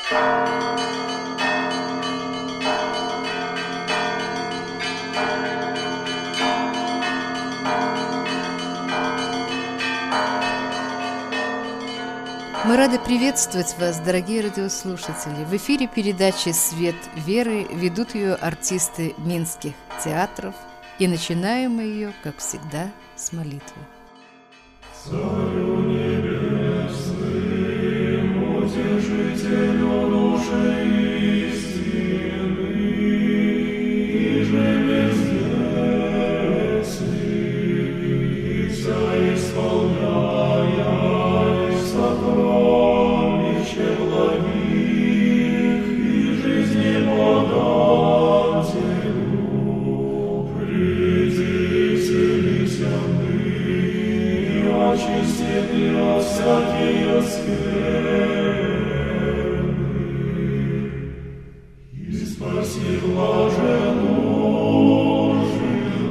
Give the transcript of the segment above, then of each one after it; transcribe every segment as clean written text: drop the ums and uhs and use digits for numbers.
Мы рады приветствовать вас, дорогие радиослушатели. В эфире передачи «Свет веры», ведут ее артисты минских театров. И начинаем мы ее, как всегда, с молитвы. Царю небесным, утешителю души истины, иже везде си, вся исполняя сокровище благих и жизни подателю, приди, вселися ныне, очисти ты от всякие скверны, и спаси блаженную души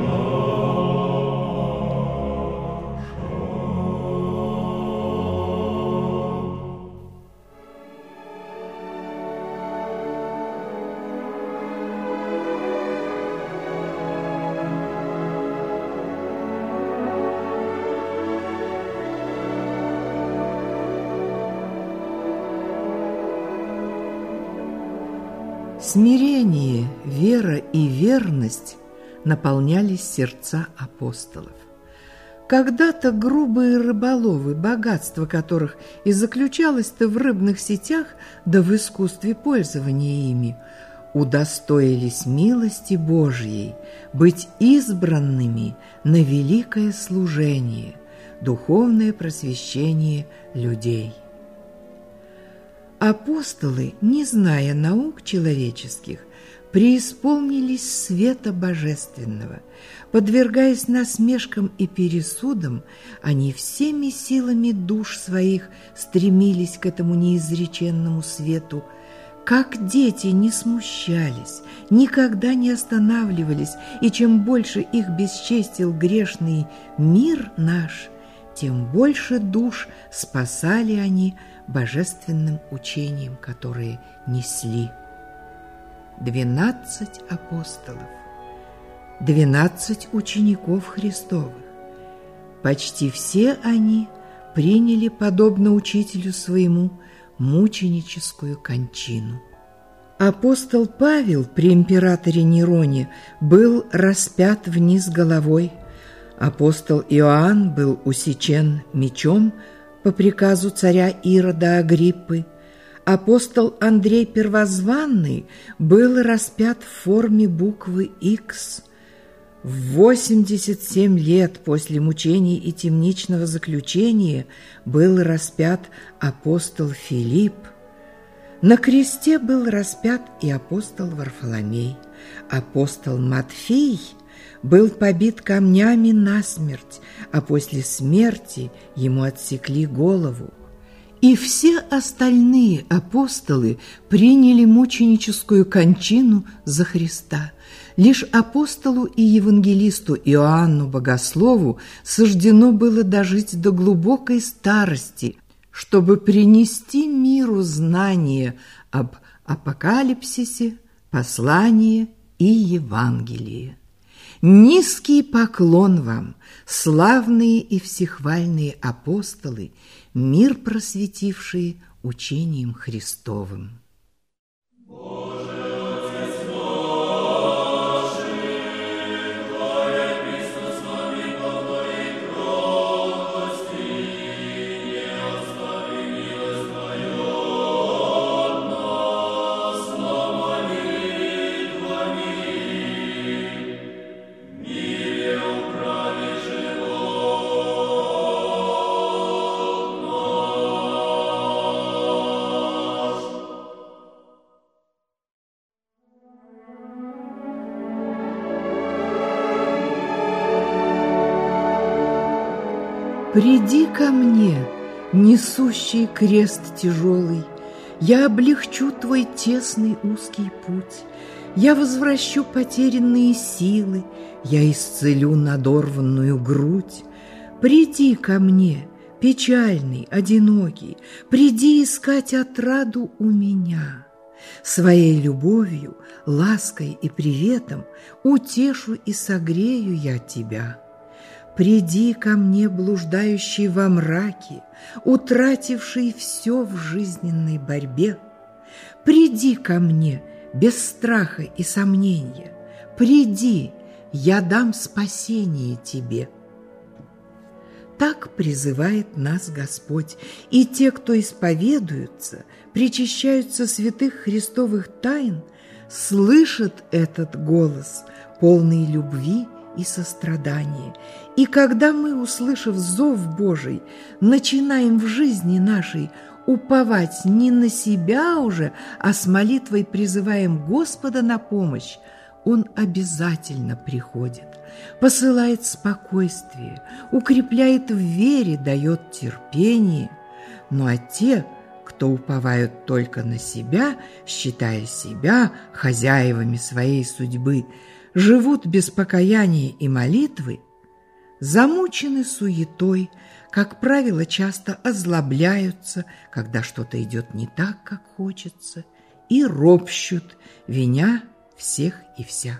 Смирение, вера и верность наполняли сердца апостолов. Когда-то грубые рыболовы, богатство которых и заключалось-то в рыбных сетях, да в искусстве пользования ими, удостоились милости Божьей быть избранными на великое служение, духовное просвещение людей. Апостолы, не зная наук человеческих, преисполнились света божественного. Подвергаясь насмешкам и пересудам, они всеми силами душ своих стремились к этому неизреченному свету. Как дети не смущались, никогда не останавливались, и чем больше их бесчестил грешный мир наш, тем больше душ спасали они божественным учением, которые несли. 12 апостолов, 12 учеников Христовых. Почти все они приняли, подобно учителю своему, мученическую кончину. Апостол Павел при императоре Нероне был распят вниз головой. Апостол Иоанн был усечен мечом по приказу царя Ирода Агриппы. Апостол Андрей Первозванный был распят в форме буквы Х. В 87 лет после мучений и темничного заключения был распят апостол Филипп. На кресте был распят и апостол Варфоломей. Апостол Матфей был побит камнями насмерть, а после смерти ему отсекли голову. И все остальные апостолы приняли мученическую кончину за Христа. Лишь апостолу и евангелисту Иоанну Богослову суждено было дожить до глубокой старости, чтобы принести миру знание об апокалипсисе, послание и Евангелие. Низкий поклон вам, славные и всехвальные апостолы, мир просветившие учением Христовым. Приди ко мне, несущий крест тяжелый, я облегчу твой тесный узкий путь, я возвращу потерянные силы, я исцелю надорванную грудь. Приди ко мне, печальный, одинокий, приди искать отраду у меня. Своей любовью, лаской и приветом утешу и согрею я тебя. Приди ко мне, блуждающий во мраке, утративший все в жизненной борьбе. Приди ко мне без страха и сомнения. Приди, я дам спасение тебе. Так призывает нас Господь, и те, кто исповедуются, причащаются святых христовых тайн, слышат этот голос, полный любви и сострадания. И когда мы, услышав зов Божий, начинаем в жизни нашей уповать не на себя уже, а с молитвой призываем Господа на помощь, Он обязательно приходит, посылает спокойствие, укрепляет в вере, дает терпение. Ну а те, кто уповают только на себя, считая себя хозяевами своей судьбы, живут без покаяния и молитвы, замучены суетой, как правило, часто озлобляются, когда что-то идет не так, как хочется, и ропщут, виня всех и вся.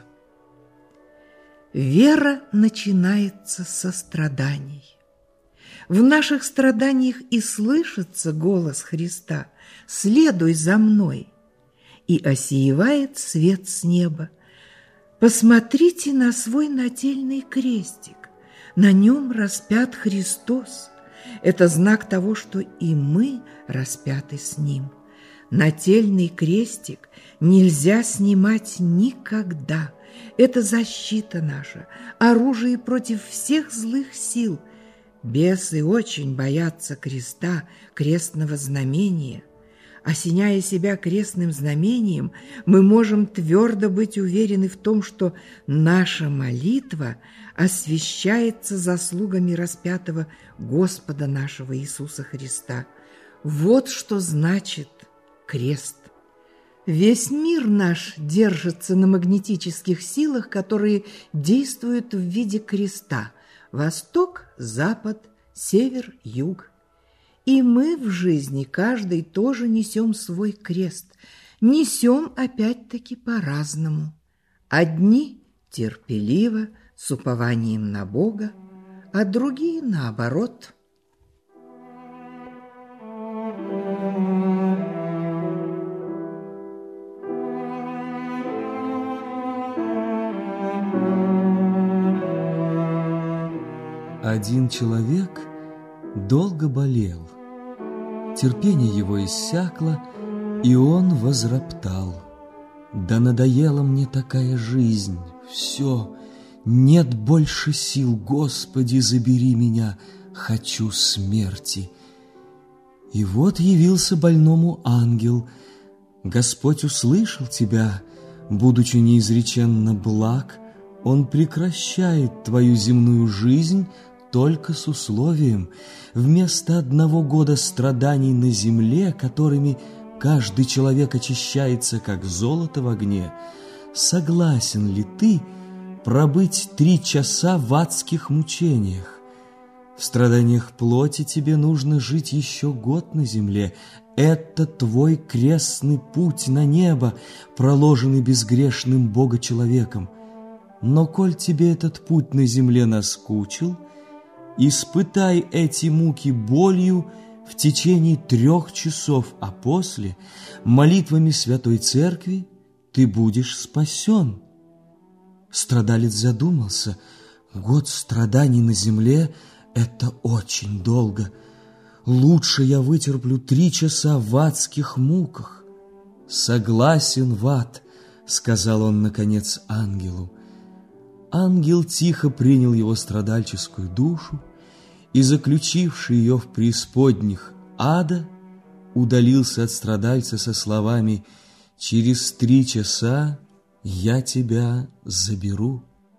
Вера начинается со страданий. В наших страданиях и слышится голос Христа: «Следуй за мной», и осеивает свет с неба. Посмотрите на свой нательный крестик. На нем распят Христос. Это знак того, что и мы распяты с Ним. Нательный крестик нельзя снимать никогда. Это защита наша, оружие против всех злых сил. Бесы очень боятся креста, крестного знамения. Осеняя себя крестным знамением, мы можем твердо быть уверены в том, что наша молитва освящается заслугами распятого Господа нашего Иисуса Христа. Вот что значит крест. Весь мир наш держится на магнетических силах, которые действуют в виде креста: восток, запад, север, юг. И мы в жизни каждый тоже несем свой крест. Несем опять-таки по-разному. Одни терпеливо, с упованием на Бога, а другие наоборот. Один человек долго болел. Терпение его иссякло, и он возроптал: «Да надоела мне такая жизнь, все, нет больше сил, Господи, забери меня, хочу смерти». И вот явился больному ангел: «Господь услышал тебя, будучи неизреченно благ, Он прекращает твою земную жизнь только с условием: вместо 1 года страданий на земле, которыми каждый человек очищается, как золото в огне, согласен ли ты пробыть 3 часа в адских мучениях? В страданиях плоти тебе нужно жить еще год на земле. Это твой крестный путь на небо, проложенный безгрешным Бога-человеком. Но коль тебе этот путь на земле наскучил, испытай эти муки болью в течение 3 часов, а после молитвами Святой Церкви ты будешь спасен». Страдалец задумался: год страданий на земле — это очень долго. Лучше я вытерплю 3 часа в адских муках. «Согласен в ад», — сказал он, наконец, ангелу. Ангел тихо принял его страдальческую душу и, заключивший ее в преисподних ада, удалился от страдальца со словами: «Через 3 часа я тебя заберу».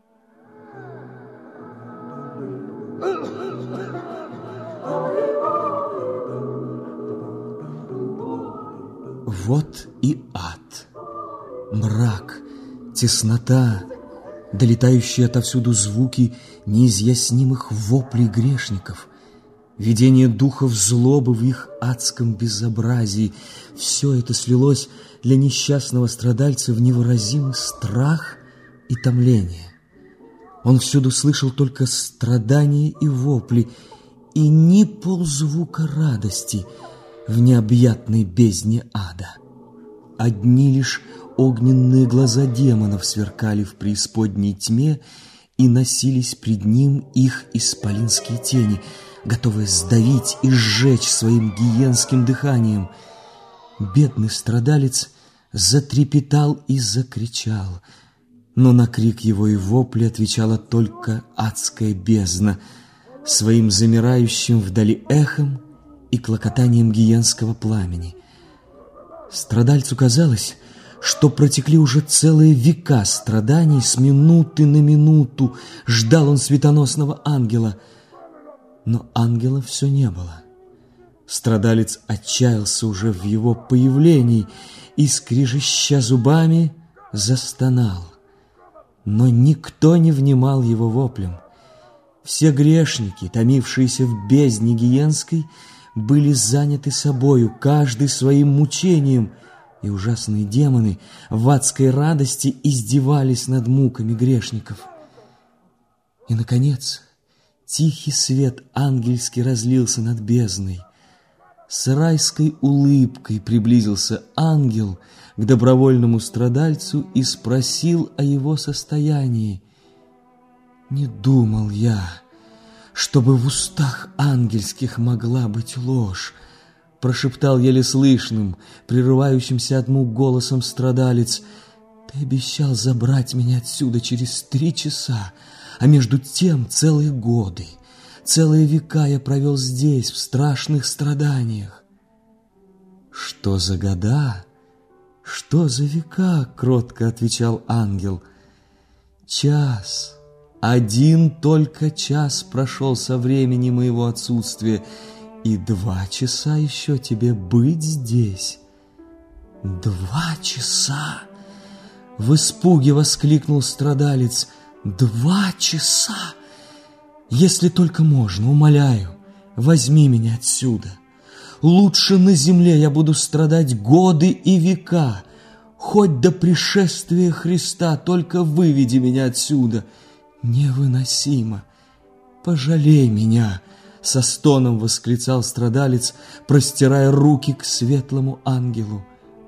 Вот и ад. Мрак, теснота, долетающие отовсюду звуки неизъяснимых воплей грешников. видение духов злобы в их адском безобразии. Все это слилось для несчастного страдальца в невыразимый страх и томление. Он всюду слышал только страдания и вопли, и ни ползвука радости в необъятной бездне ада. Одни лишь огненные глаза демонов сверкали в преисподней тьме, и носились пред ним их исполинские тени, готовые сдавить и сжечь своим гиенским дыханием. Бедный страдалец затрепетал и закричал, но на крик его и вопли отвечала только адская бездна своим замирающим вдали эхом и клокотанием гиенского пламени. Страдальцу казалось, что протекли уже целые века страданий, с минуты на минуту ждал он светоносного ангела, но ангела все не было. Страдалец отчаялся уже в его появлении и, скрежеща зубами, застонал. Но никто не внимал его воплям. Все грешники, томившиеся в бездне гиенской, были заняты собою, каждый своим мучением, и ужасные демоны в адской радости издевались над муками грешников. И, наконец, тихий свет ангельский разлился над бездной. С райской улыбкой приблизился ангел к добровольному страдальцу и спросил о его состоянии. «Не думал я, чтобы в устах ангельских могла быть ложь», прошептал еле слышным, прерывающимся от мук голосом страдалец. «Ты обещал забрать меня отсюда через 3 часа, а между тем целые годы, целые века я провел здесь, в страшных страданиях». «Что за года? Что за века?» — кротко отвечал ангел. «Час, один только час прошел со времени моего отсутствия, и 2 часа еще тебе быть здесь». 2 часа! В испуге воскликнул страдалец. 2 часа! Если только можно, умоляю, возьми меня отсюда. Лучше на земле я буду страдать годы и века. Хоть до пришествия Христа, только выведи меня отсюда. Невыносимо! Пожалей меня! Со стоном восклицал страдалец, простирая руки к светлому ангелу.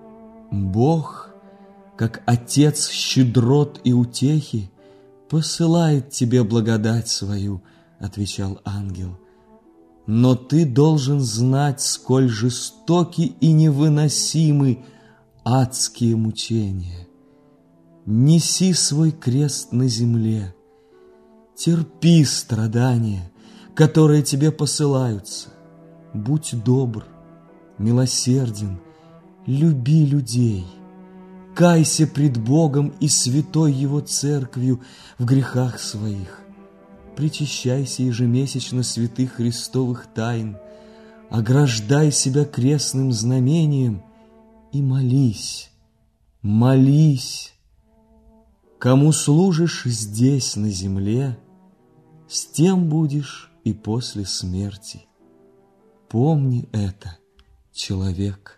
Бог, как Отец щедрот и утехи, посылает тебе благодать свою, отвечал ангел. Но ты должен знать, сколь жестоки и невыносимы адские мучения. Неси свой крест на земле, терпи страдания, которые тебе посылаются. Будь добр, милосерден, люби людей, кайся пред Богом и святой Его Церковью в грехах своих, причащайся ежемесячно святых Христовых тайн, ограждай себя крестным знамением и молись, молись. Кому служишь здесь, на земле, с тем будешь и после смерти. Помни это, человек.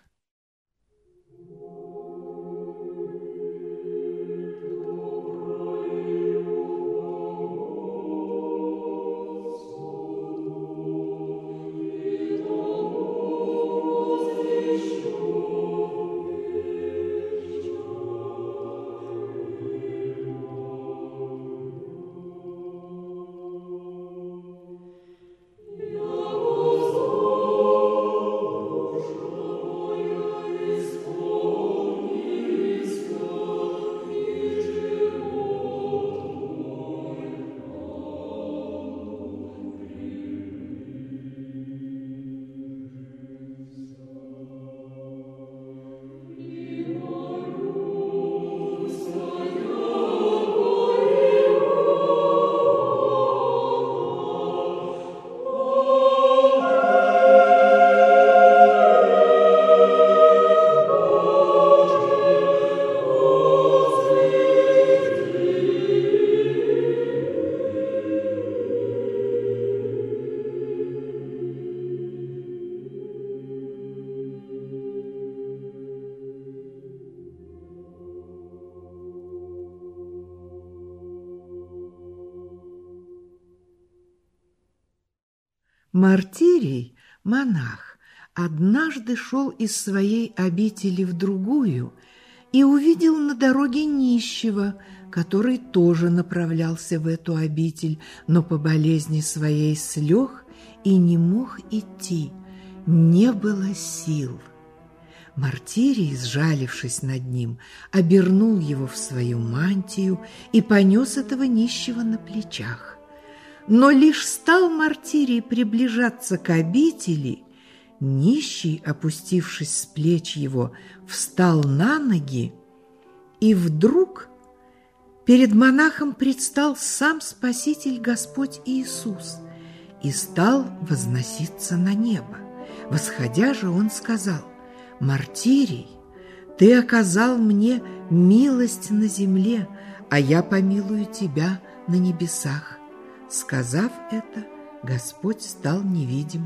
Мартирий, монах, однажды шел из своей обители в другую и увидел на дороге нищего, который тоже направлялся в эту обитель, но по болезни своей слег и не мог идти, не было сил. Мартирий, сжалившись над ним, обернул его в свою мантию и понес этого нищего на плечах. Но лишь стал Мартирий приближаться к обители, нищий, опустившись с плеч его, встал на ноги, и вдруг перед монахом предстал сам Спаситель Господь Иисус и стал возноситься на небо. Восходя же, он сказал: «Мартирий, ты оказал мне милость на земле, а я помилую тебя на небесах». Сказав это, Господь стал невидим.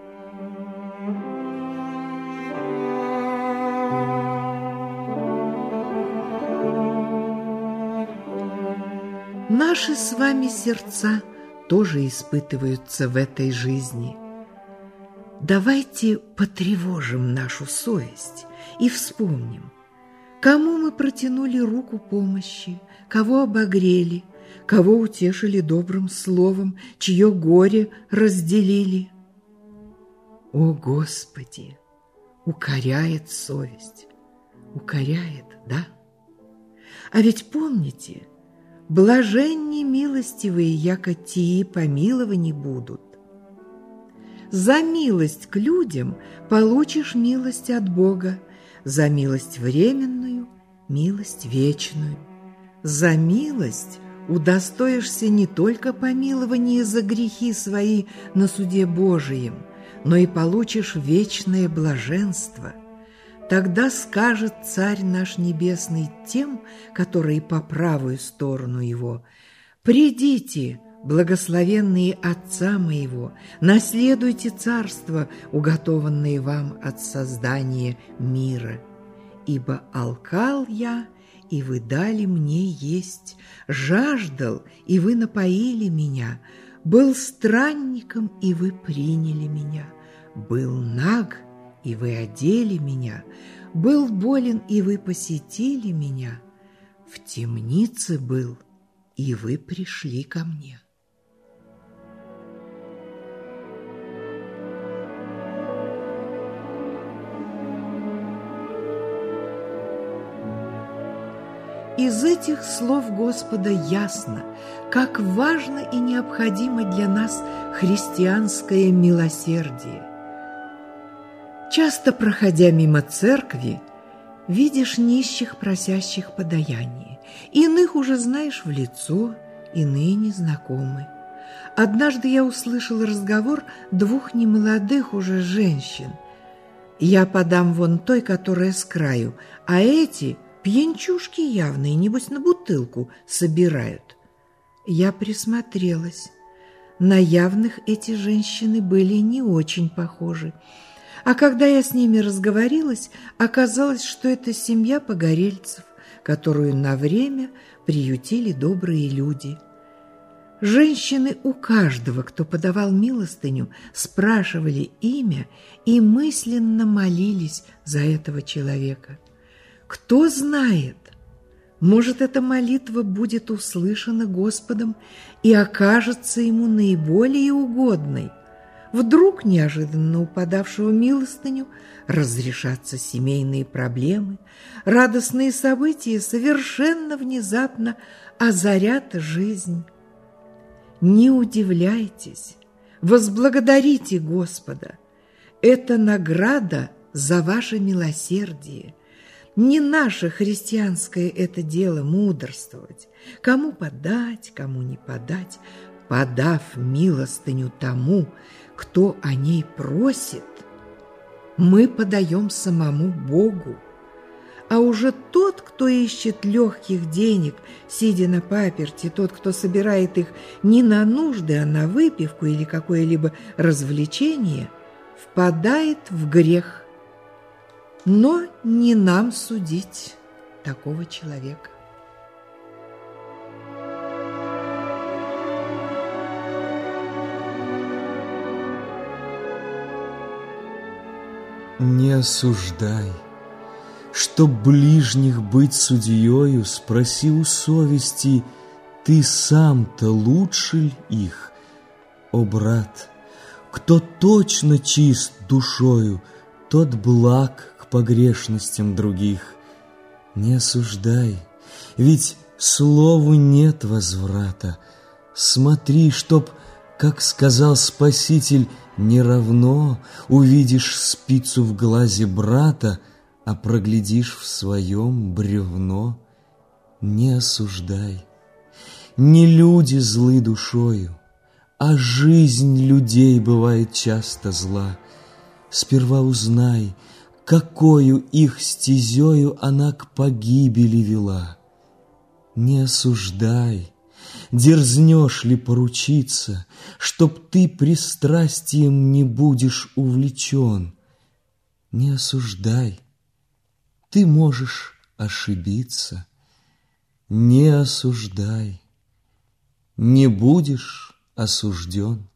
Наши с вами сердца тоже испытываются в этой жизни. Давайте потревожим нашу совесть и вспомним, кому мы протянули руку помощи, кого обогрели, кого утешили добрым словом, чье горе разделили. О, Господи! Укоряет совесть. Укоряет, да? А ведь помните, блаженни милостивые, яко тии помиловани будут. За милость к людям получишь милость от Бога, за милость временную – милость вечную. За милость удостоишься не только помилования за грехи свои на суде Божием, но и получишь вечное блаженство. Тогда скажет Царь наш Небесный тем, которые по правую сторону Его: «Придите, благословенные Отца Моего, наследуйте царство, уготованное вам от создания мира. Ибо алкал я, и вы дали мне есть, жаждал, и вы напоили меня, был странником, и вы приняли меня, был наг, и вы одели меня, был болен, и вы посетили меня, в темнице был, и вы пришли ко мне». Из этих слов Господа ясно, как важно и необходимо для нас христианское милосердие. Часто, проходя мимо церкви, видишь нищих, просящих подаяние. Иных уже знаешь в лицо, иные незнакомы. Однажды я услышал разговор двух немолодых уже женщин. «Я подам вон той, которая с краю, а эти пьянчушки явные, небось, на бутылку собирают». Я присмотрелась. На явных эти женщины были не очень похожи. А когда я с ними разговорилась, оказалось, что это семья погорельцев, которую на время приютили добрые люди. Женщины у каждого, кто подавал милостыню, спрашивали имя и мысленно молились за этого человека. Кто знает, может, эта молитва будет услышана Господом и окажется ему наиболее угодной. Вдруг неожиданно у подавшего милостыню разрешатся семейные проблемы, радостные события совершенно внезапно озарят жизнь. Не удивляйтесь, возблагодарите Господа. Это награда за ваше милосердие. Не наше христианское это дело мудрствовать, кому подать, кому не подать. Подав милостыню тому, кто о ней просит, мы подаем самому Богу. А уже тот, кто ищет легких денег, сидя на паперти, тот, кто собирает их не на нужды, а на выпивку или какое-либо развлечение, впадает в грех. Но не нам судить такого человека. не осуждай. Чтоб ближних быть судьею, спроси у совести, ты сам-то лучше ль их? О, брат, кто точно чист душою, тот благ к погрешностям других. Не осуждай, ведь слову нет возврата. Смотри, чтоб, как сказал Спаситель, не равно увидишь спицу в глазе брата, а проглядишь в своем бревно. Не осуждай. Не люди злы душою, а жизнь людей бывает часто зла. Сперва узнай, какою их стезею она к погибели вела. Не осуждай, дерзнешь ли поручиться, чтоб ты пристрастием не будешь увлечен. Не осуждай, ты можешь ошибиться. Не осуждай, не будешь осужден.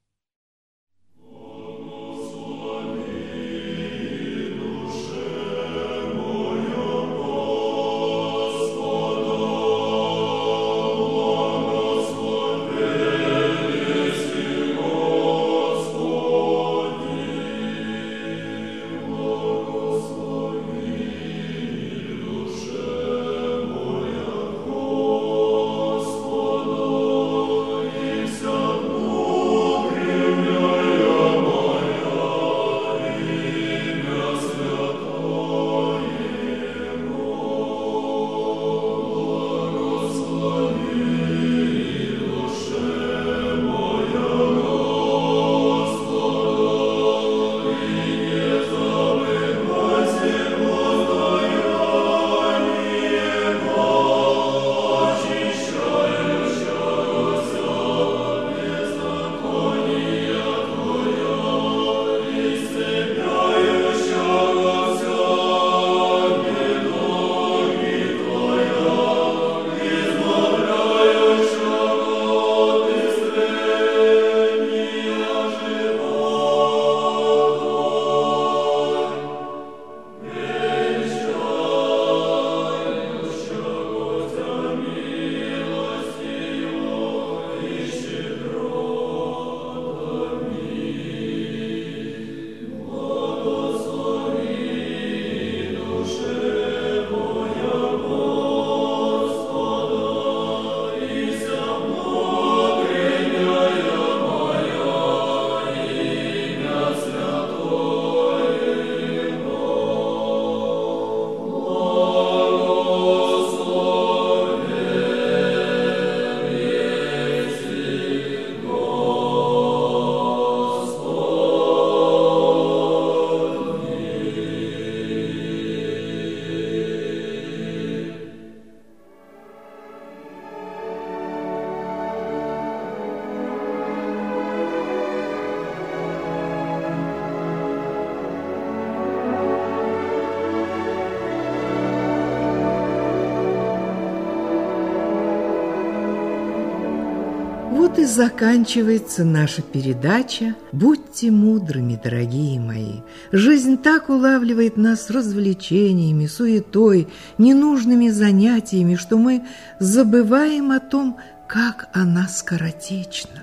Вот и заканчивается наша передача. Будьте мудрыми, дорогие мои. Жизнь так улавливает нас развлечениями, суетой, ненужными занятиями, что мы забываем о том, как она скоротечна.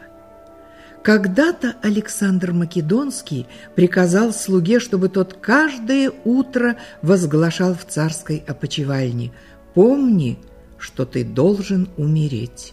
Когда-то Александр Македонский приказал слуге, чтобы тот каждое утро возглашал в царской опочивальне: «Помни, что ты должен умереть».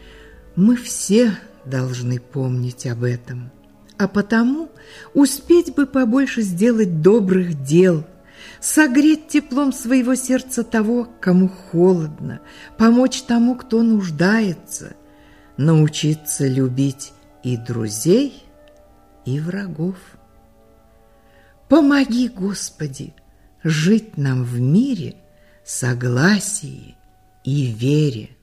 Мы все должны помнить об этом, а потому успеть бы побольше сделать добрых дел, согреть теплом своего сердца того, кому холодно, помочь тому, кто нуждается, научиться любить и друзей, и врагов. Помоги, Господи, жить нам в мире, согласии и вере.